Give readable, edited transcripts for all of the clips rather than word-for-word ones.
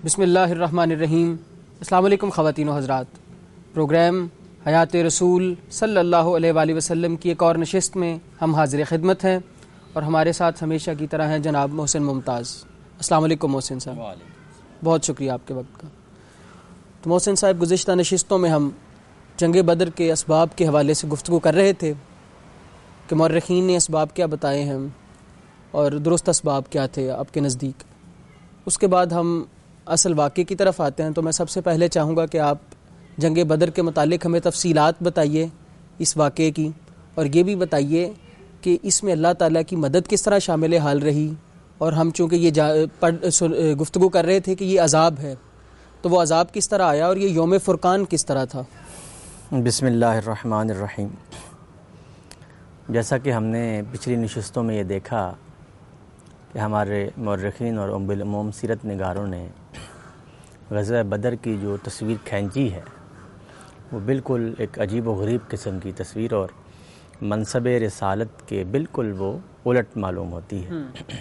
بسم اللہ الرحمن الرحیم۔ السلام علیکم خواتین و حضرات، پروگرام حیات رسول صلی اللہ علیہ وآلہ وسلم کی ایک اور نشست میں ہم حاضر خدمت ہیں، اور ہمارے ساتھ ہمیشہ کی طرح ہیں جناب محسن ممتاز۔ السلام علیکم محسن صاحب، بہت شکریہ آپ کے وقت کا۔ تو محسن صاحب، گزشتہ نشستوں میں ہم جنگ بدر کے اسباب کے حوالے سے گفتگو کر رہے تھے کہ مورخین نے اسباب کیا بتائے ہیں اور درست اسباب کیا تھے آپ کے نزدیک۔ اس کے بعد ہم اصل واقعے کی طرف آتے ہیں، تو میں سب سے پہلے چاہوں گا کہ آپ جنگ بدر کے متعلق ہمیں تفصیلات بتائیے اس واقعے کی، اور یہ بھی بتائیے کہ اس میں اللہ تعالیٰ کی مدد کس طرح شامل حال رہی، اور ہم چونکہ یہ گفتگو کر رہے تھے کہ یہ عذاب ہے، تو وہ عذاب کس طرح آیا اور یہ یوم فرقان کس طرح تھا۔ بسم اللہ الرحمن الرحیم۔ جیسا کہ ہم نے پچھلی نشستوں میں یہ دیکھا کہ ہمارے مورخین اور ام بالعموم سیرت نگاروں نے غزوہ بدر کی جو تصویر کھینچی ہے وہ بالکل ایک عجیب و غریب قسم کی تصویر اور منصب رسالت کے بالکل وہ الٹ معلوم ہوتی ہے۔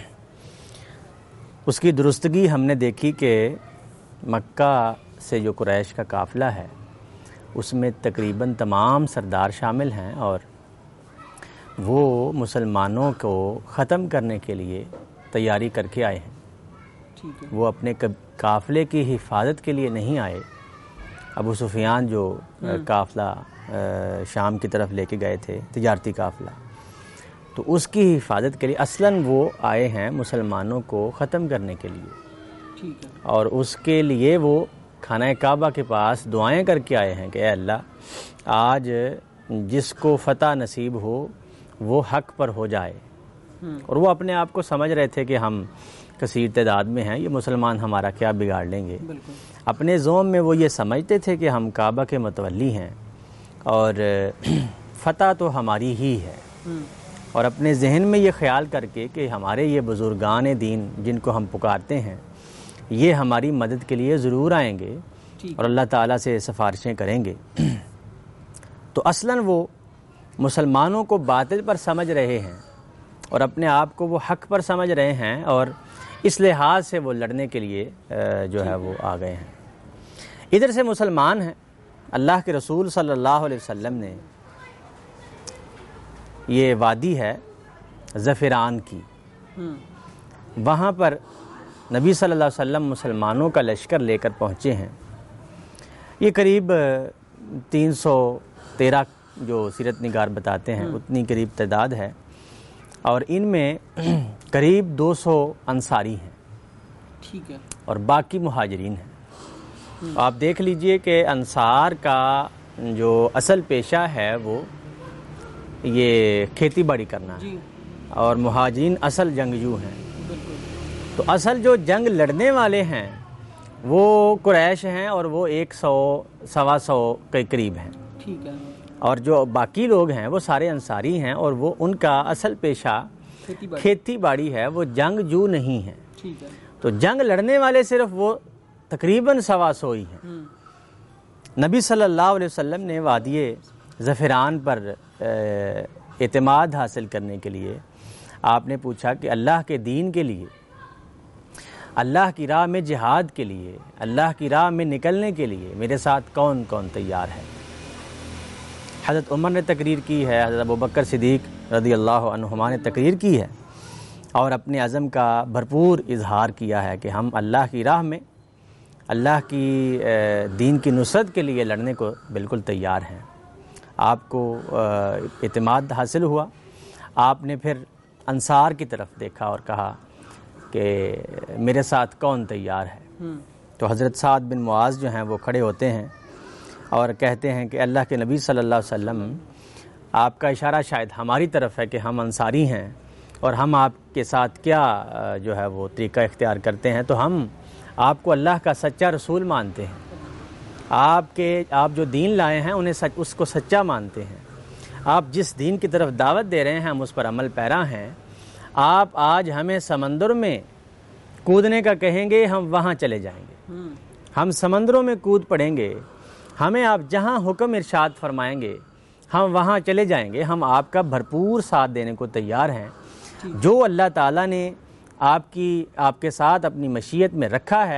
اس کی درستگی ہم نے دیکھی کہ مکہ سے جو قریش کا قافلہ ہے اس میں تقریباً تمام سردار شامل ہیں، اور وہ مسلمانوں کو ختم کرنے کے لیے تیاری کر کے آئے ہیں۔ وہ اپنے قافلے کی حفاظت کے لیے نہیں آئے۔ ابو سفیان جو قافلہ شام کی طرف لے کے گئے تھے، تجارتی قافلہ، تو اس کی حفاظت کے لیے اصلاً وہ آئے ہیں مسلمانوں کو ختم کرنے کے لیے، اور اس کے لیے وہ خانہ کعبہ کے پاس دعائیں کر کے آئے ہیں کہ اے اللہ، آج جس کو فتح نصیب ہو وہ حق پر ہو جائے۔ اور وہ اپنے آپ کو سمجھ رہے تھے کہ ہم کثیر تعداد میں ہیں، یہ مسلمان ہمارا کیا بگاڑ لیں گے۔ اپنے ذوم میں وہ یہ سمجھتے تھے کہ ہم کعبہ کے متولی ہیں اور فتح تو ہماری ہی ہے، اور اپنے ذہن میں یہ خیال کر کے کہ ہمارے یہ بزرگان دین جن کو ہم پکارتے ہیں یہ ہماری مدد کے لیے ضرور آئیں گے اور اللہ تعالیٰ سے سفارشیں کریں گے۔ تو اصلاً وہ مسلمانوں کو باطل پر سمجھ رہے ہیں اور اپنے آپ کو وہ حق پر سمجھ رہے ہیں، اور اس لحاظ سے وہ لڑنے کے لیے جو ہے وہ آ گئے ہیں۔ ادھر سے مسلمان ہیں، اللہ کے رسول صلی اللہ علیہ وسلم نے یہ وادی ہے زفران کی، وہاں پر نبی صلی اللہ علیہ وسلم مسلمانوں کا لشکر لے کر پہنچے ہیں۔ یہ قریب 313 جو سیرت نگار بتاتے ہیں اتنی قریب تعداد ہے، اور ان میں قریب 200 انصاری ہیں اور باقی مہاجرین ہیں۔ آپ دیکھ لیجئے کہ انصار کا جو اصل پیشہ ہے وہ یہ کھیتی باڑی کرنا ہے، اور مہاجرین اصل جنگجو ہیں۔ تو اصل جو جنگ لڑنے والے ہیں وہ قریش ہیں، اور وہ 100-125 کے قریب ہیں، اور جو باقی لوگ ہیں وہ سارے انصاری ہیں، اور وہ ان کا اصل پیشہ کھیتی باڑی ہے، وہ جنگ جو نہیں ہے۔ تو جنگ لڑنے والے صرف وہ تقریباً 125 ہی ہیں۔ نبی صلی اللہ علیہ وسلم نے وادی زفران پر اعتماد حاصل کرنے کے لیے آپ نے پوچھا کہ اللہ کے دین کے لیے، اللہ کی راہ میں جہاد کے لیے، اللہ کی راہ میں نکلنے کے لیے میرے ساتھ کون کون تیار ہے۔ حضرت عمر نے تقریر کی ہے، حضرت ابوبکر صدیق رضی اللہ عنہما نے تقریر کی ہے، اور اپنے عزم کا بھرپور اظہار کیا ہے کہ ہم اللہ کی راہ میں اللہ کی دین کی نصرت کے لیے لڑنے کو بالکل تیار ہیں۔ آپ کو اعتماد حاصل ہوا، آپ نے پھر انصار کی طرف دیکھا اور کہا کہ میرے ساتھ کون تیار ہے۔ تو حضرت سعد بن معاذ جو ہیں وہ کھڑے ہوتے ہیں اور کہتے ہیں کہ اللہ کے نبی صلی اللہ علیہ وسلم، آپ کا اشارہ شاید ہماری طرف ہے کہ ہم انصاری ہیں، اور ہم آپ کے ساتھ کیا جو ہے وہ طریقہ اختیار کرتے ہیں، تو ہم آپ کو اللہ کا سچا رسول مانتے ہیں، آپ جو دین لائے ہیں اس کو سچا مانتے ہیں، آپ جس دین کی طرف دعوت دے رہے ہیں ہم اس پر عمل پیرا ہیں۔ آپ آج ہمیں سمندر میں کودنے کا کہیں گے، ہم وہاں چلے جائیں گے، ہم سمندروں میں کود پڑیں گے، ہمیں آپ جہاں حکم ارشاد فرمائیں گے ہم وہاں چلے جائیں گے، ہم آپ کا بھرپور ساتھ دینے کو تیار ہیں۔ جو اللہ تعالیٰ نے آپ کے ساتھ اپنی مشیت میں رکھا ہے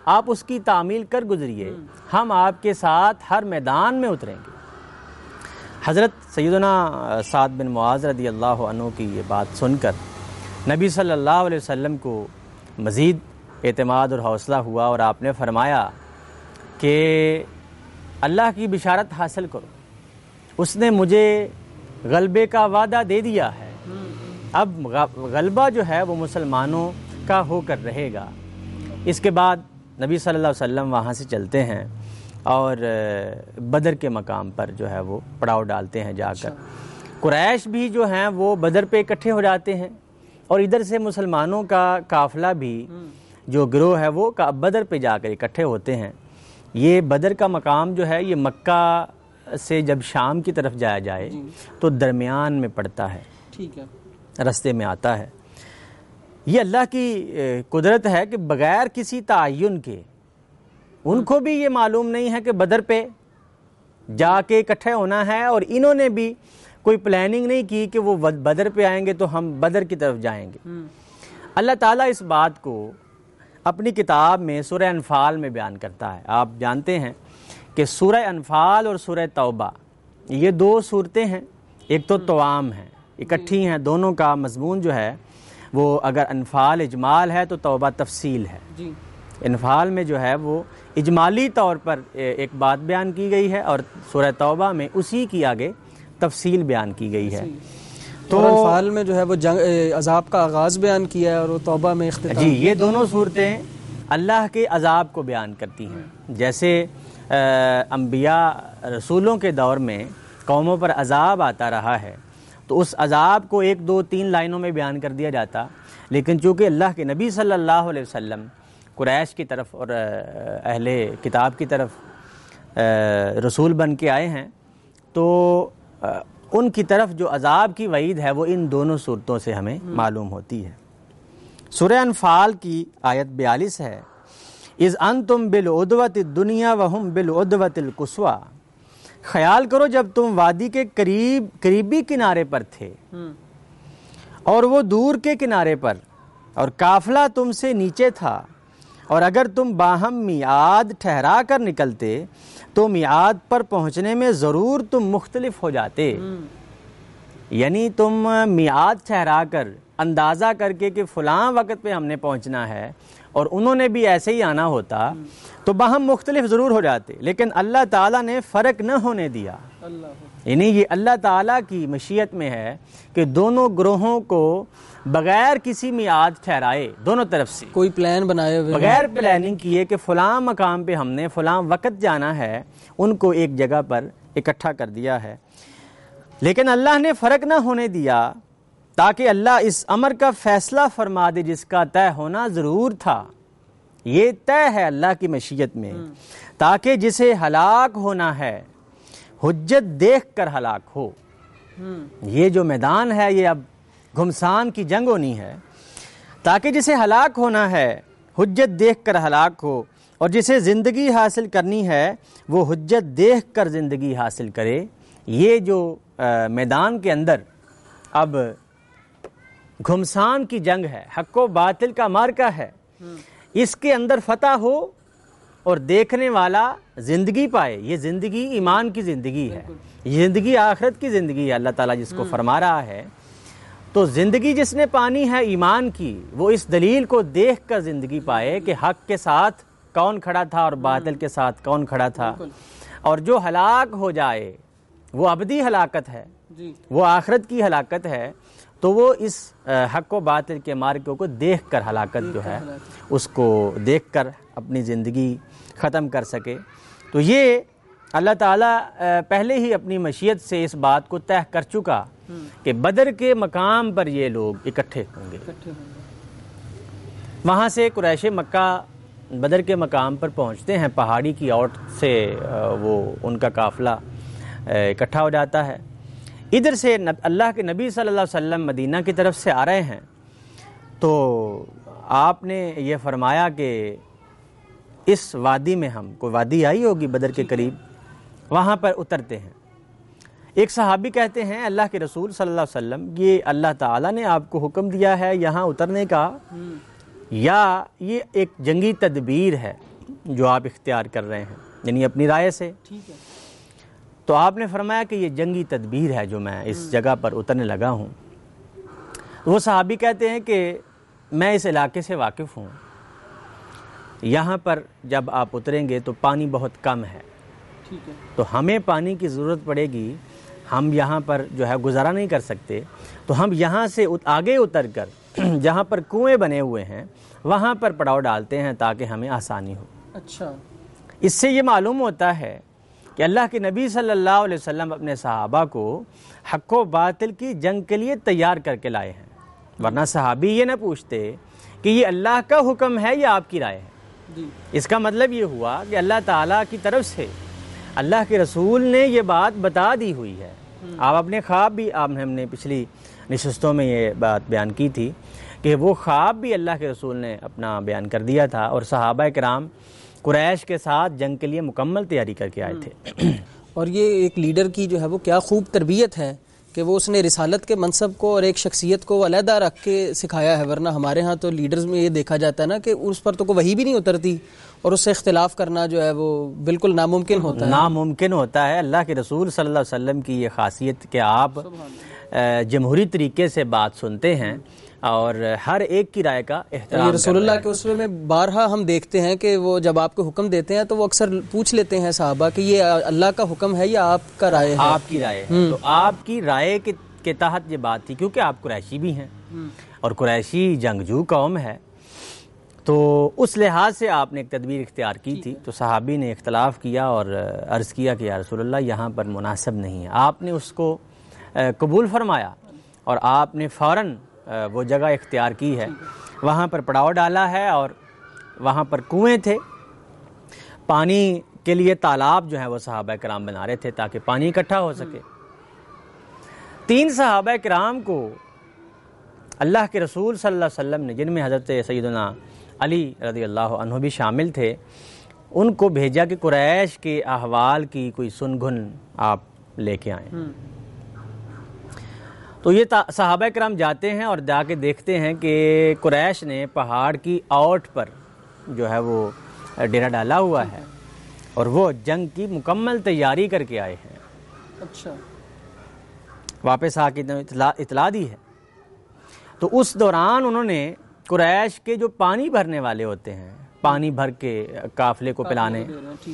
آپ اس کی تعمیل کر گزریے، ہم آپ کے ساتھ ہر میدان میں اتریں گے۔ حضرت سیدنا سعد بن معاذ رضی اللہ عنہ کی یہ بات سن کر نبی صلی اللہ علیہ وسلم کو مزید اعتماد اور حوصلہ ہوا، اور آپ نے فرمایا کہ اللہ کی بشارت حاصل کرو، اس نے مجھے غلبے کا وعدہ دے دیا ہے، اب غلبہ جو ہے وہ مسلمانوں کا ہو کر رہے گا۔ اس کے بعد نبی صلی اللہ علیہ وسلم وہاں سے چلتے ہیں اور بدر کے مقام پر جو ہے وہ پڑاؤ ڈالتے ہیں جا کر۔ قریش بھی جو ہیں وہ بدر پہ اکٹھے ہو جاتے ہیں، اور ادھر سے مسلمانوں کا قافلہ بھی جو گروہ ہے وہ بدر پہ جا کر اکٹھے ہوتے ہیں۔ یہ بدر کا مقام جو ہے یہ مکہ سے جب شام کی طرف جایا جائے تو درمیان میں پڑتا ہے، ٹھیک ہے، رستے میں آتا ہے۔ یہ اللہ کی قدرت ہے کہ بغیر کسی تعین کے ان کو بھی یہ معلوم نہیں ہے کہ بدر پہ جا کے اکٹھے ہونا ہے، اور انہوں نے بھی کوئی پلاننگ نہیں کی کہ وہ بدر پہ آئیں گے تو ہم بدر کی طرف جائیں گے۔ اللہ تعالیٰ اس بات کو اپنی کتاب میں سورہ انفال میں بیان کرتا ہے۔ آپ جانتے ہیں کہ سورہ انفال اور سورہ توبہ یہ دو صورتیں ہیں، ایک تو توام ہیں، اکٹھی ہیں، دونوں کا مضمون جو ہے وہ اگر انفال اجمال ہے تو توبہ تفصیل ہے۔ انفال میں جو ہے وہ اجمالی طور پر ایک بات بیان کی گئی ہے، اور سورہ توبہ میں اسی کی آگے تفصیل بیان کی گئی ہے۔ تو انفال میں جو ہے وہ جنگ عذاب کا آغاز بیان کیا ہے، اور وہ توبہ میں اختتام۔ جی، یہ دونوں صورتیں اللہ کے عذاب کو بیان کرتی ہیں۔ جیسے انبیاء رسولوں کے دور میں قوموں پر عذاب آتا رہا ہے تو اس عذاب کو 1 2 3 لائنوں میں بیان کر دیا جاتا، لیکن چونکہ اللہ کے نبی صلی اللہ علیہ وسلم قریش کی طرف اور اہل کتاب کی طرف رسول بن کے آئے ہیں تو ان کی طرف جو عذاب کی وعید ہے وہ ان دونوں صورتوں سے ہمیں معلوم ہوتی ہے۔ سورہ انفال کی آیت 42 ہے، اذ انتم بالعدوۃ الدنیا وہم بالعدوۃ القصویٰ، خیال کرو جب تم وادی کے قریبی کنارے پر تھے اور وہ دور کے کنارے پر، اور قافلہ تم سے نیچے تھا، اور اگر تم باہم میعاد ٹھہرا کر نکلتے تو میعاد پر پہنچنے میں ضرور تم مختلف ہو جاتے۔ یعنی تم میعاد ٹھہرا کر اندازہ کر کے کہ فلاں وقت پہ ہم نے پہنچنا ہے، اور انہوں نے بھی ایسے ہی آنا ہوتا تو باہم مختلف ضرور ہو جاتے، لیکن اللہ تعالیٰ نے فرق نہ ہونے دیا۔ یعنی یہ اللہ تعالیٰ کی مشیت میں ہے کہ دونوں گروہوں کو بغیر کسی میعاد ٹھہرائے، دونوں طرف سے کوئی پلان بنائے ہوئے، بغیر پلاننگ کیے کہ فلاں مقام پہ ہم نے فلاں وقت جانا ہے، ان کو ایک جگہ پر اکٹھا کر دیا ہے۔ لیکن اللہ نے فرق نہ ہونے دیا تاکہ اللہ اس امر کا فیصلہ فرما دے جس کا طے ہونا ضرور تھا۔ یہ طے ہے اللہ کی مشیت میں، تاکہ جسے ہلاک ہونا ہے حجت دیکھ کر ہلاک ہو۔ یہ جو میدان ہے یہ اب گھمسان کی جنگ ہونی ہے، تاکہ جسے ہلاک ہونا ہے حجت دیکھ کر ہلاک ہو، اور جسے زندگی حاصل کرنی ہے وہ حجت دیکھ کر زندگی حاصل کرے۔ یہ جو میدان کے اندر اب گھمسان کی جنگ ہے، حق و باطل کا معرکہ ہے، اس کے اندر فتح ہو اور دیکھنے والا زندگی پائے۔ یہ زندگی ایمان کی زندگی ہے، یہ زندگی آخرت کی زندگی ہے اللہ تعالیٰ جس کو فرما رہا ہے۔ تو زندگی جس نے پانی ہے ایمان کی، وہ اس دلیل کو دیکھ کر زندگی پائے کہ حق کے ساتھ کون کھڑا تھا اور باطل کے ساتھ کون کھڑا تھا۔ اور جو ہلاک ہو جائے وہ ابدی ہلاکت ہے، وہ آخرت کی ہلاکت ہے، تو وہ اس حق و باطل کے مارکوں کو دیکھ کر ہلاکت جو ہے اس کو دیکھ کر اپنی زندگی ختم کر سکے۔ تو یہ اللہ تعالیٰ پہلے ہی اپنی مشیت سے اس بات کو طے کر چکا کہ بدر کے مقام پر یہ لوگ اکٹھے ہوں گے۔ وہاں سے قریش مکہ بدر کے مقام پر پہنچتے ہیں، پہاڑی کی اوٹ سے وہ ان کا قافلہ اکٹھا ہو جاتا ہے۔ ادھر سے اللہ کے نبی صلی اللہ علیہ وسلم مدینہ کی طرف سے آ رہے ہیں، تو آپ نے یہ فرمایا کہ اس وادی میں، ہم کوئی وادی آئی ہوگی بدر کے قریب، وہاں پر اترتے ہیں۔ ایک صحابی کہتے ہیں اللہ کے رسول صلی اللہ علیہ وسلم، یہ اللہ تعالیٰ نے آپ کو حکم دیا ہے یہاں اترنے کا، یا یہ ایک جنگی تدبیر ہے، جو آپ اختیار کر رہے ہیں، یعنی اپنی رائے سے. ٹھیک ہے. تو آپ نے فرمایا کہ یہ جنگی تدبیر ہے جو میں اس جگہ پر اترنے لگا ہوں. وہ صحابی کہتے ہیں کہ میں اس علاقے سے واقف ہوں، یہاں پر جب آپ اتریں گے تو پانی بہت کم ہے، ٹھیک ہے. تو ہمیں پانی کی ضرورت پڑے گی، ہم یہاں پر جو ہے گزارا نہیں کر سکتے، تو ہم یہاں سے آگے اتر کر جہاں پر کنویں بنے ہوئے ہیں وہاں پر پڑاؤ ڈالتے ہیں تاکہ ہمیں آسانی ہو. اچھا. اس سے یہ معلوم ہوتا ہے کہ اللہ کے نبی صلی اللہ علیہ وسلم اپنے صحابہ کو حق و باطل کی جنگ کے لیے تیار کر کے لائے ہیں، ورنہ صحابی یہ نہ پوچھتے کہ یہ اللہ کا حکم ہے یا آپ کی رائے ہے. اس کا مطلب یہ ہوا کہ اللہ تعالیٰ کی طرف سے اللہ کے رسول نے یہ بات بتا دی ہوئی ہے. آپ اپنے خواب بھی، ہم نے پچھلی نشستوں میں یہ بات بیان کی تھی کہ وہ خواب بھی اللہ کے رسول نے اپنا بیان کر دیا تھا، اور صحابہ کرام قریش کے ساتھ جنگ کے لیے مکمل تیاری کر کے آئے تھے. اور یہ ایک لیڈر کی جو ہے وہ کیا خوب تربیت ہے کہ وہ اس نے رسالت کے منصب کو اور ایک شخصیت کو علیحدہ رکھ کے سکھایا ہے. ورنہ ہمارے ہاں تو لیڈرز میں یہ دیکھا جاتا ہے نا کہ اس پر تو کوئی وحی بھی نہیں اترتی، اور اس سے اختلاف کرنا جو ہے وہ بالکل ناممکن ہوتا ہے. ناممکن ہوتا ہے. اللہ کے رسول صلی اللہ علیہ وسلم کی یہ خاصیت کہ آپ جمہوری طریقے سے بات سنتے ہیں اور ہر ایک کی رائے کا احترام. رسول اللہ کے اسوے میں بارہا ہم دیکھتے ہیں کہ وہ جب آپ کو حکم دیتے ہیں تو وہ اکثر پوچھ لیتے ہیں صحابہ کہ یہ اللہ کا حکم ہے یا آپ کا رائے ہے؟ آپ کی رائے ہے. تو آپ کی رائے کے تحت یہ بات تھی، کیونکہ آپ قریشی بھی ہیں اور قریشی جنگجو قوم ہے، تو اس لحاظ سے آپ نے ایک تدبیر اختیار کی تھی. تو صحابی نے اختلاف کیا اور عرض کیا کہ یا رسول اللہ یہاں پر مناسب نہیں ہے. آپ نے اس کو قبول فرمایا اور آپ نے فوراً وہ جگہ اختیار کی ہے، وہاں پر پڑاؤ ڈالا ہے، اور وہاں پر کنویں تھے، پانی کے لیے تالاب جو ہے وہ صحابہ کرام بنا رہے تھے تاکہ پانی اکٹھا ہو سکے. 3 صحابہ کرام کو اللہ کے رسول صلی اللہ علیہ وسلم نے، جن میں حضرت سیدنا علی رضی اللہ عنہ بھی شامل تھے، ان کو بھیجا کہ قریش کے احوال کی کوئی سن گن آپ لے کے آئیں. تو یہ صحابہ کرام جاتے ہیں اور جا کے دیکھتے ہیں کہ قریش نے پہاڑ کی اوٹ پر جو ہے وہ ڈیرا ڈالا ہوا ہے اور وہ جنگ کی مکمل تیاری کر کے آئے ہیں. اچھا. واپس آ کے اطلاع دی ہے. تو اس دوران انہوں نے قریش کے جو پانی بھرنے والے ہوتے ہیں، پانی بھر کے قافلے کو پلانے،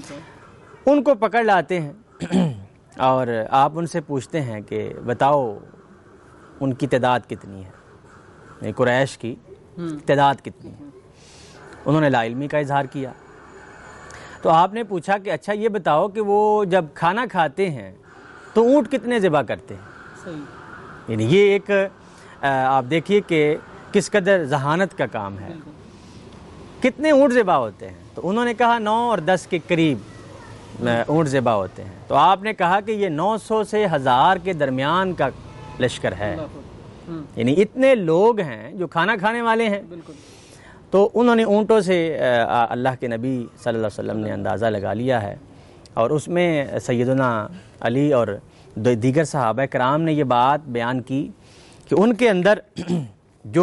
ان کو پکڑ لاتے ہیں اور آپ ان سے پوچھتے ہیں کہ بتاؤ ان کی تعداد کتنی ہے، قریش کی تعداد کتنی ہے. انہوں نے لا علمی کا اظہار کیا. تو آپ نے پوچھا کہ اچھا یہ بتاؤ کہ وہ جب کھانا کھاتے ہیں تو اونٹ کتنے ذبح کرتے ہیں؟ یعنی یہ ایک آپ دیکھیے کہ کس قدر ذہانت کا کام ہے. کتنے اونٹ ذبح ہوتے ہیں؟ تو انہوں نے کہا 9 اور 10 کے قریب اونٹ ذبح ہوتے ہیں. تو آپ نے کہا کہ یہ 900 سے 1000 کے درمیان کا لشکر ہے، یعنی اتنے لوگ ہیں جو کھانا کھانے والے ہیں. تو انہوں نے اونٹوں سے اللہ کے نبی صلی اللہ علیہ وسلم نے اندازہ لگا لیا ہے، اور اس میں سیدنا علی اور دیگر صحابہ کرام نے یہ بات بیان کی کہ ان کے اندر جو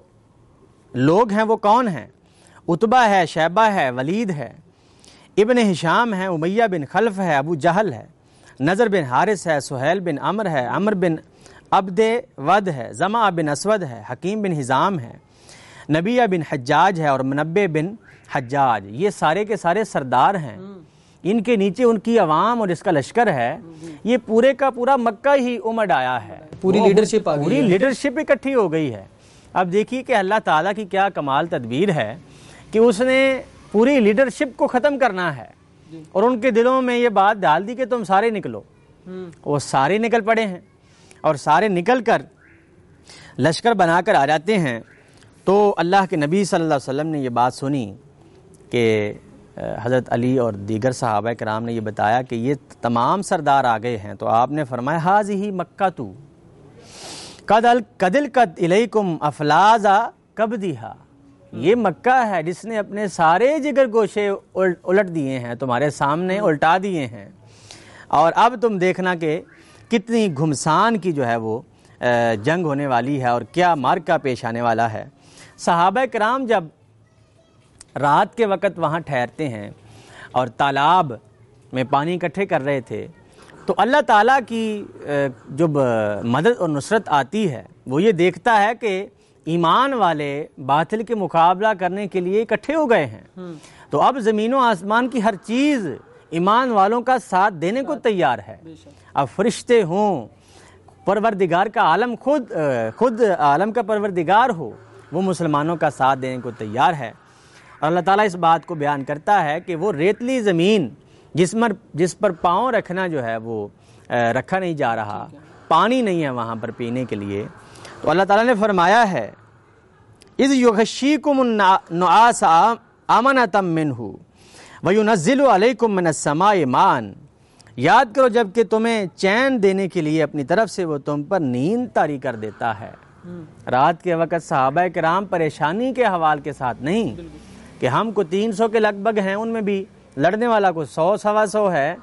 لوگ ہیں وہ کون ہیں. عتبہ ہے، شیبہ ہے، ولید ہے، ابن ہشام ہے، امیہ بن خلف ہے، ابو جہل ہے، نضر بن حارث ہے، سہیل بن عمر ہے، عمر بن عبد ود ہے، زمع بن اسود ہے، حکیم بن حزام ہے، نبیہ بن حجاج ہے، اور منبع بن حجاج. یہ سارے کے سارے سردار ہیں. ان کے نیچے ان کی عوام اور اس کا لشکر ہے. یہ پورے کا پورا مکہ ہی امڑ آیا ہے، پوری لیڈرشپ آ گئی، پوری لیڈرشپ اکٹھی ہو گئی ہے. اب دیکھیے کہ اللہ تعالیٰ کی کیا کمال تدبیر ہے کہ اس نے پوری لیڈرشپ کو ختم کرنا ہے اور ان کے دلوں میں یہ بات ڈال دی کہ تم سارے نکلو. وہ سارے نکل پڑے ہیں اور سارے نکل کر لشکر بنا کر آ جاتے ہیں. تو اللہ کے نبی صلی اللہ علیہ وسلم نے یہ بات سنی کہ حضرت علی اور دیگر صحابہ کرام نے یہ بتایا کہ یہ تمام سردار آ گئے ہیں. تو آپ نے فرمایا حاذہ مکہ تو قد القت الیکم افلاذا قبضھا. یہ مکہ ہے جس نے اپنے سارے جگر گوشے الٹ دیے ہیں، تمہارے سامنے الٹا دیے ہیں، اور اب تم دیکھنا کہ کتنی گھمسان کی جو ہے وہ جنگ ہونے والی ہے اور کیا مارکہ پیش آنے والا ہے. صحابہ کرام جب رات کے وقت وہاں ٹھہرتے ہیں اور تالاب میں پانی اکٹھے کر رہے تھے، تو اللہ تعالیٰ کی جو مدد اور نصرت آتی ہے وہ یہ دیکھتا ہے کہ ایمان والے باطل کے مقابلہ کرنے کے لیے اکٹھے ہو گئے ہیں، تو اب زمین و آسمان کی ہر چیز ایمان والوں کا ساتھ دینے کو تیار ہے۔ اب فرشتے ہوں، پروردگار کا عالم خود عالم کا پروردگار ہو، وہ مسلمانوں کا ساتھ دینے کو تیار ہے۔ اور اللہ تعالیٰ اس بات کو بیان کرتا ہے کہ وہ ریتلی زمین جس پر پاؤں رکھنا جو ہے وہ رکھا نہیں جا رہا، پانی نہیں ہے وہاں پر پینے کے لیے، تو اللہ تعالیٰ نے فرمایا ہے اذ یغشیکم النعاس امنۃ منہ وینزل علیکم من السماء ماء، یاد کرو جب کہ تمہیں چین دینے کے لیے اپنی طرف سے وہ تم پر نیند طاری کر دیتا ہے۔ رات کے وقت صحابہ کرام پریشانی کے حوال کے ساتھ نہیں کہ ہم کو 300 کے لگ بھگ ہیں، ان میں بھی لڑنے والا کو 100 سوا 100 ہے،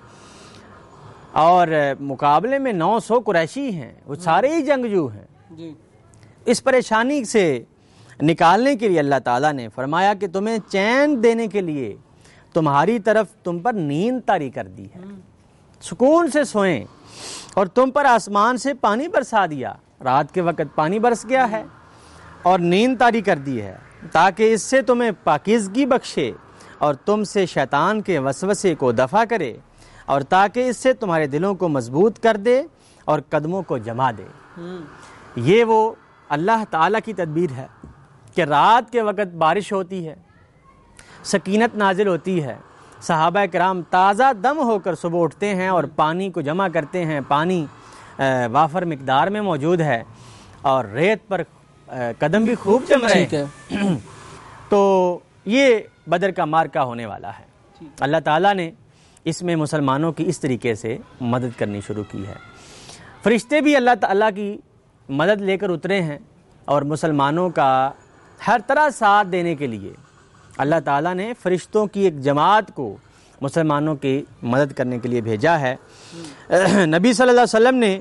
اور مقابلے میں 900 قریشی ہیں، وہ سارے ہی جنگجو ہیں۔ اس پریشانی سے نکالنے کے لیے اللہ تعالیٰ نے فرمایا کہ تمہیں چین دینے کے لیے تمہاری طرف تم پر نیند طاری کر دی ہے، سکون سے سوئیں، اور تم پر آسمان سے پانی برسا دیا، رات کے وقت پانی برس گیا ہے اور نیند طاری کر دی ہے تاکہ اس سے تمہیں پاکیزگی بخشے اور تم سے شیطان کے وسوسے کو دفع کرے، اور تاکہ اس سے تمہارے دلوں کو مضبوط کر دے اور قدموں کو جما دے۔ یہ وہ اللہ تعالیٰ کی تدبیر ہے کہ رات کے وقت بارش ہوتی ہے، سکینت نازل ہوتی ہے، صحابہ کرام تازہ دم ہو کر صبح اٹھتے ہیں اور پانی کو جمع کرتے ہیں، پانی وافر مقدار میں موجود ہے اور ریت پر قدم بھی خوب جم رہے ہیں، تو یہ بدر کا معرکہ ہونے والا ہے۔ اللہ تعالیٰ نے اس میں مسلمانوں کی اس طریقے سے مدد کرنی شروع کی ہے۔ فرشتے بھی اللہ تعالیٰ کی مدد لے کر اترے ہیں اور مسلمانوں کا ہر طرح ساتھ دینے کے لیے اللہ تعالیٰ نے فرشتوں کی ایک جماعت کو مسلمانوں کی مدد کرنے کے لیے بھیجا ہے۔ نبی صلی اللہ علیہ وسلم نے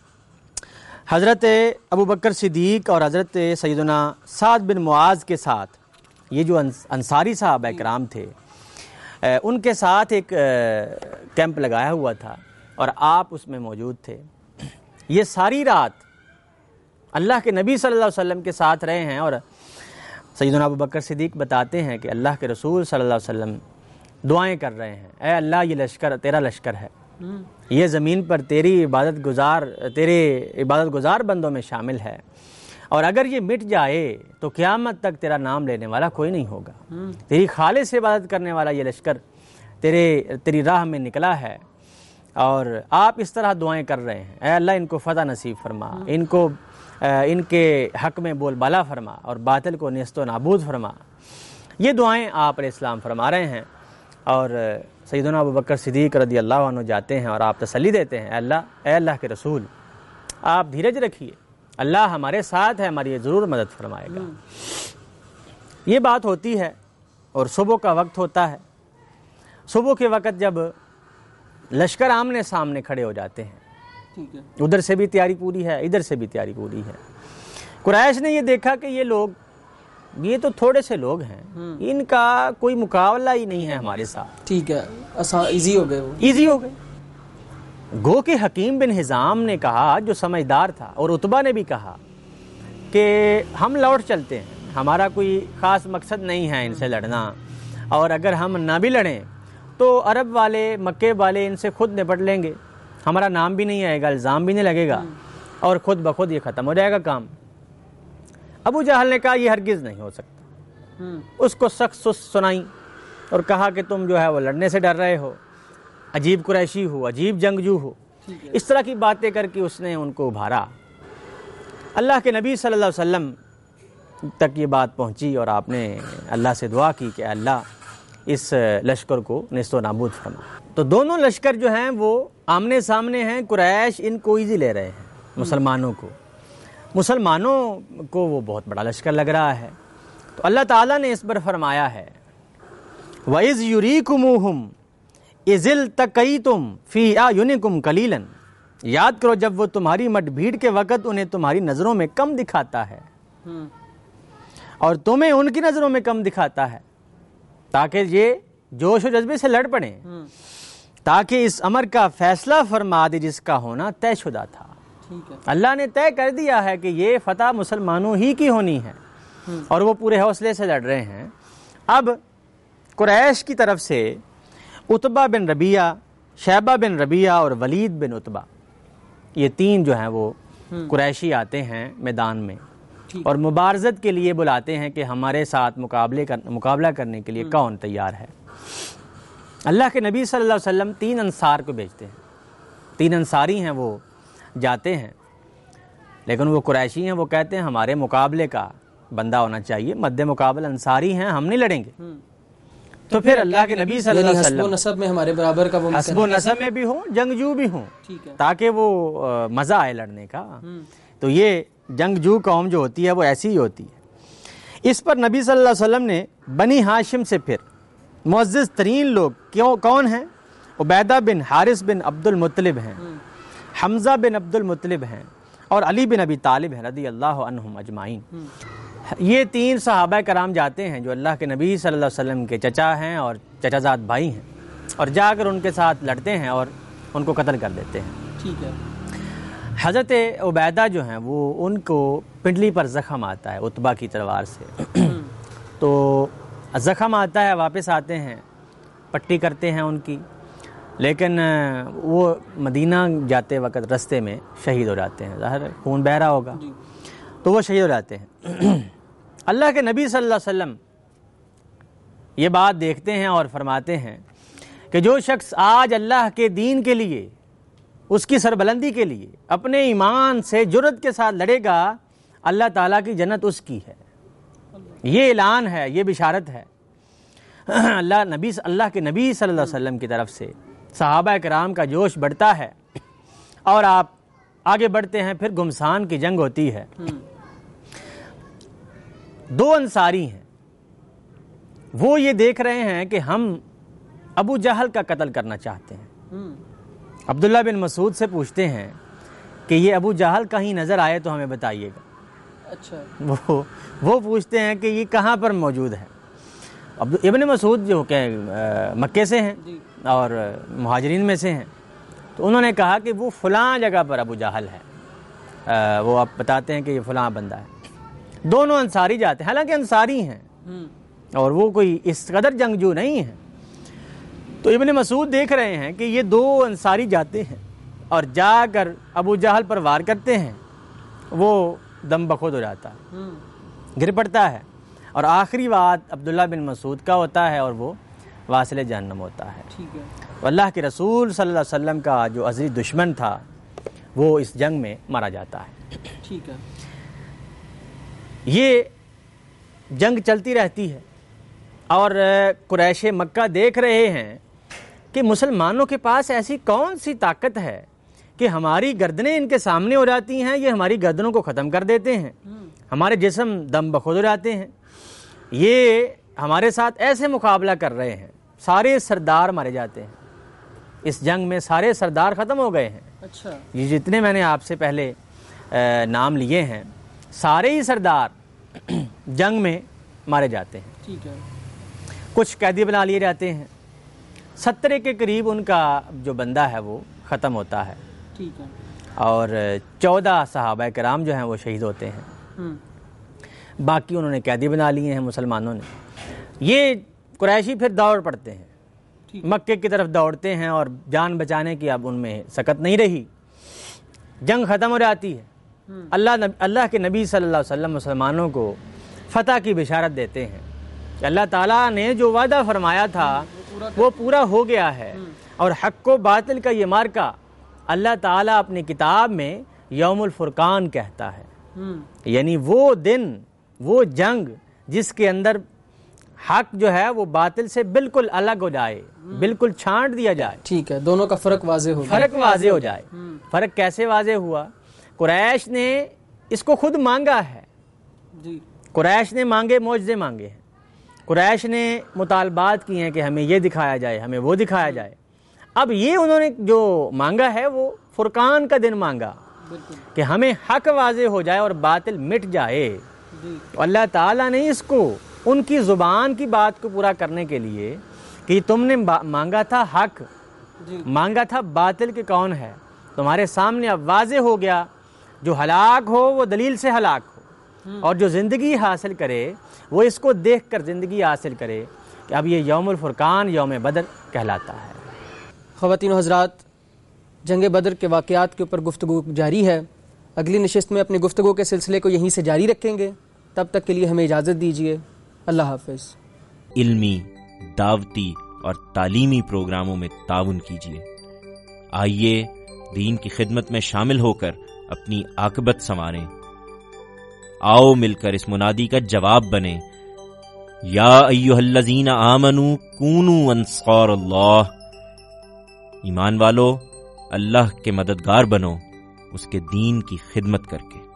حضرت ابوبکر صدیق اور حضرت سیدنا سعد بن معاذ کے ساتھ، یہ جو انصاری صحابہ کرام تھے، ان کے ساتھ ایک کیمپ لگایا ہوا تھا اور آپ اس میں موجود تھے۔ یہ ساری رات اللہ کے نبی صلی اللہ علیہ وسلم کے ساتھ رہے ہیں، اور سیدنا ابوبکر صدیق بتاتے ہیں کہ اللہ کے رسول صلی اللہ علیہ وسلم دعائیں کر رہے ہیں، اے اللہ یہ لشکر تیرا لشکر ہے، یہ زمین پر تیرے عبادت گزار بندوں میں شامل ہے، اور اگر یہ مٹ جائے تو قیامت تک تیرا نام لینے والا کوئی نہیں ہوگا، تیری خالص سے عبادت کرنے والا یہ لشکر تیری راہ میں نکلا ہے، اور آپ اس طرح دعائیں کر رہے ہیں، اے اللہ ان کو فتح نصیب فرما، ان کے حق میں بول بالا فرما اور باطل کو نیست و نابود فرما۔ یہ دعائیں آپ علیہ السلام فرما رہے ہیں، اور سیدنا ابوبکر صدیق رضی اللہ عنہ جاتے ہیں اور آپ تسلی دیتے ہیں، اے اللہ کے رسول آپ دھیرج رکھیے، اللہ ہمارے ساتھ ہے، ہماری ضرور مدد فرمائے گا۔ یہ بات ہوتی ہے اور صبح کا وقت ہوتا ہے۔ صبح کے وقت جب لشکر آمنے سامنے کھڑے ہو جاتے ہیں، ادھر سے بھی تیاری پوری ہے، ادھر سے بھی تیاری پوری ہے، قریش نے یہ دیکھا کہ یہ تو تھوڑے سے لوگ ہیں، ان کا کوئی مقابلہ ہی نہیں ہے ہمارے ساتھ، ٹھیک ہے، ایزی ہو گئے۔ گو کہ حکیم بن حزام نے کہا، جو سمجھدار تھا، اور عتبہ نے بھی کہا کہ ہم لوٹ چلتے ہیں، ہمارا کوئی خاص مقصد نہیں ہے ان سے لڑنا، اور اگر ہم نہ بھی لڑیں تو عرب والے، مکے والے ان سے خود نپٹ لیں گے، ہمارا نام بھی نہیں آئے گا، الزام بھی نہیں لگے گا، اور خود بخود یہ ختم ہو جائے گا کام۔ ابو جہل نے کہا یہ ہرگز نہیں ہو سکتا، اس کو سخت سنائی اور کہا کہ تم جو ہے وہ لڑنے سے ڈر رہے ہو، عجیب قریشی ہو، عجیب جنگجو ہو، اس طرح کی باتیں کر کے اس نے ان کو ابھارا۔ اللہ کے نبی صلی اللہ علیہ وسلم تک یہ بات پہنچی اور آپ نے اللہ سے دعا کی کہ اللہ اس لشکر کو نیست و نابود فرما۔ تو دونوں لشکر جو ہیں وہ آمنے سامنے ہیں، قریش ان کو ایزی لے رہے ہیں، مسلمانوں کو وہ بہت بڑا لشکر لگ رہا ہے۔ تو اللہ تعالیٰ نے اس پر فرمایا ہے وَإِذْ يُرِيكُمُوهُمْ إِذِ الْتَقَيْتُمْ فِي أَعْيُنِكُمْ قَلِيلًا، یاد کرو جب وہ تمہاری مٹ بھیڑ کے وقت انہیں تمہاری نظروں میں کم دکھاتا ہے اور تمہیں ان کی نظروں میں کم دکھاتا ہے، تاکہ یہ جوش و جذبے سے لڑ پڑیں، تاکہ اس امر کا فیصلہ فرما دے جس کا ہونا طے شدہ تھا۔ اللہ نے طے کر دیا ہے کہ یہ فتح مسلمانوں ہی کی ہونی ہے، اور وہ پورے حوصلے سے لڑ رہے ہیں۔ اب قریش کی طرف سے عتبہ بن ربیعہ، شیبہ بن ربیعہ اور ولید بن عتبہ، یہ تین جو ہیں وہ قریشی آتے ہیں میدان میں اور مبارزت کے لیے بلاتے ہیں کہ ہمارے ساتھ مقابلہ کرنے کے لیے کون تیار ہے۔ اللہ کے نبی صلی اللہ علیہ وسلم 3 انصار کو بھیجتے ہیں، 3 انصاری ہیں، وہ جاتے ہیں، لیکن وہ قریشی ہیں، وہ کہتے ہیں ہمارے مقابلے کا بندہ ہونا چاہیے، مد مقابل انصاری ہیں، ہم نہیں لڑیں گے۔ تو پھر اللہ کے نبی صلی اللہ علیہ وسلم حسب و نسب میں ہمارے برابر کا وہ حسب و نسب میں بھی ہوں، جنگجو بھی ہوں، تاکہ وہ مزہ آئے لڑنے کا۔ تو یہ جنگجو قوم جو ہوتی ہے وہ ایسی ہی ہوتی ہے۔ اس پر نبی صلی اللہ علیہ وسلم نے بنی ہاشم سے پھر معزز ترین لوگ کون ہیں؟ عبیدہ بن حارث بن عبد المطلب ہیں، حمزہ بن عبد المطلب ہیں، اور علی بن ابی طالب ہیں رضی اللہ عنہم اجمعین۔ یہ 3 صحابہ کرام جاتے ہیں جو اللہ کے نبی صلی اللہ علیہ وسلم کے چچا ہیں اور چچا زاد بھائی ہیں، اور جا کر ان کے ساتھ لڑتے ہیں اور ان کو قتل کر دیتے ہیں۔ ٹھیک ہے۔ حضرت عبیدہ جو ہیں وہ ان کو پنڈلی پر زخم آتا ہے عتبہ کی تلوار سے، تو زخم آتا ہے، واپس آتے ہیں، پٹی کرتے ہیں ان کی، لیکن وہ مدینہ جاتے وقت رستے میں شہید ہو جاتے ہیں، ظاہر خون بہ رہا ہوگا، تو وہ شہید ہو جاتے ہیں۔ اللہ کے نبی صلی اللہ علیہ وسلم یہ بات دیکھتے ہیں اور فرماتے ہیں کہ جو شخص آج اللہ کے دین کے لیے، اس کی سربلندی کے لیے اپنے ایمان سے جرأت کے ساتھ لڑے گا، اللہ تعالیٰ کی جنت اس کی ہے۔ یہ اعلان ہے، یہ بشارت ہے اللہ کے نبی صلی اللہ علیہ وسلم کی طرف سے۔ صحابہ کرام کا جوش بڑھتا ہے اور آپ آگے بڑھتے ہیں، پھر گمسان کی جنگ ہوتی ہے۔ 2 انصاری ہیں، وہ یہ دیکھ رہے ہیں کہ ہم ابو جہل کا قتل کرنا چاہتے ہیں۔ عبداللہ بن مسعود سے پوچھتے ہیں کہ یہ ابو جہل کہیں نظر آئے تو ہمیں بتائیے گا۔ اچھا، وہ پوچھتے ہیں کہ یہ کہاں پر موجود ہے۔ ابن مسعود جو کہ مکے سے ہیں اور مہاجرین میں سے ہیں، تو انہوں نے کہا کہ وہ فلاں جگہ پر ابو جہل ہے، وہ آپ بتاتے ہیں کہ یہ فلاں بندہ ہے۔ دونوں انصاری جاتے ہیں، حالانکہ انصاری ہیں اور وہ کوئی اس قدر جنگجو نہیں ہیں۔ تو ابن مسعود دیکھ رہے ہیں کہ یہ 2 انصاری جاتے ہیں اور جا کر ابو جہل پر وار کرتے ہیں، وہ دم بخود ہو جاتا ہے، گر پڑتا ہے، اور آخری بات عبداللہ بن مسعود کا ہوتا ہے اور وہ واصل جہنم ہوتا ہے۔ اللہ کے رسول صلی اللہ علیہ وسلم کا جو عزیز دشمن تھا وہ اس جنگ میں مارا جاتا ہے۔ ٹھیک ہے۔ یہ جنگ چلتی رہتی ہے اور قریش مکہ دیکھ رہے ہیں کہ مسلمانوں کے پاس ایسی کون سی طاقت ہے کہ ہماری گردنیں ان کے سامنے ہو جاتی ہیں، یہ ہماری گردنوں کو ختم کر دیتے ہیں، ہمارے جسم دم بخود ہو جاتے ہیں، یہ ہمارے ساتھ ایسے مقابلہ کر رہے ہیں۔ سارے سردار مارے جاتے ہیں اس جنگ میں، سارے سردار ختم ہو گئے ہیں۔ اچھا، یہ جتنے میں نے آپ سے پہلے نام لیے ہیں، سارے ہی سردار جنگ میں مارے جاتے ہیں۔ ٹھیک ہے۔ کچھ قیدی بنا لیے جاتے ہیں، 70 کے قریب ان کا جو بندہ ہے وہ ختم ہوتا ہے۔ ٹھیک ہے۔ اور 14 صحابہ کرام جو ہیں وہ شہید ہوتے ہیں، باقی انہوں نے قیدی بنا لیے ہیں مسلمانوں نے۔ یہ قریشی پھر دوڑ پڑتے ہیں، مکے کی طرف دوڑتے ہیں اور جان بچانے کی اب ان میں سکت نہیں رہی، جنگ ختم ہو جاتی ہے۔ اللہ کے نبی صلی اللہ علیہ وسلم مسلمانوں کو فتح کی بشارت دیتے ہیں کہ اللہ تعالیٰ نے جو وعدہ فرمایا تھا وہ پورا ہو گیا ہے، اور حق و باطل کا یہ مارکا اللہ تعالیٰ اپنی کتاب میں یوم الفرقان کہتا ہے، یعنی وہ دن، وہ جنگ جس کے اندر حق جو ہے وہ باطل سے بالکل الگ ہو جائے، بالکل چھانٹ دیا جائے۔ ٹھیک ہے، دونوں کا فرق واضح ہو، فرق واضح ہو جائے۔ فرق کیسے واضح ہوا؟ قریش نے اس کو خود مانگا ہے، قریش نے مانگے معجزے مانگے ہیں، قریش نے مطالبات کیے ہیں کہ ہمیں یہ دکھایا جائے، ہمیں وہ دکھایا جائے۔ اب یہ انہوں نے جو مانگا ہے وہ فرقان کا دن مانگا کہ ہمیں حق واضح ہو جائے اور باطل مٹ جائے، تو اللہ تعالیٰ نے اس کو ان کی زبان کی بات کو پورا کرنے کے لیے کہ تم نے مانگا تھا حق، مانگا تھا باطل کہ کون ہے، تمہارے سامنے اب واضح ہو گیا، جو ہلاک ہو وہ دلیل سے ہلاک ہو، اور جو زندگی حاصل کرے وہ اس کو دیکھ کر زندگی حاصل کرے کہ اب یہ یوم الفرقان یوم بدر کہلاتا ہے۔ خواتین و حضرات، جنگ بدر کے واقعات کے اوپر گفتگو جاری ہے۔ اگلی نشست میں اپنی گفتگو کے سلسلے کو یہیں سے جاری رکھیں گے، تب تک کے لیے ہمیں اجازت دیجیے۔ اللہ حافظ۔ علمی، دعوتی اور تعلیمی پروگراموں میں تعاون کیجیے۔ آئیے دین کی خدمت میں شامل ہو کر اپنی عاقبت سنواریں۔ آؤ مل کر اس منادی کا جواب بنیں، یا ایھا الذین آمنوا کونوا انصار اللہ، ایمان والو اللہ کے مددگار بنو اس کے دین کی خدمت کر کے۔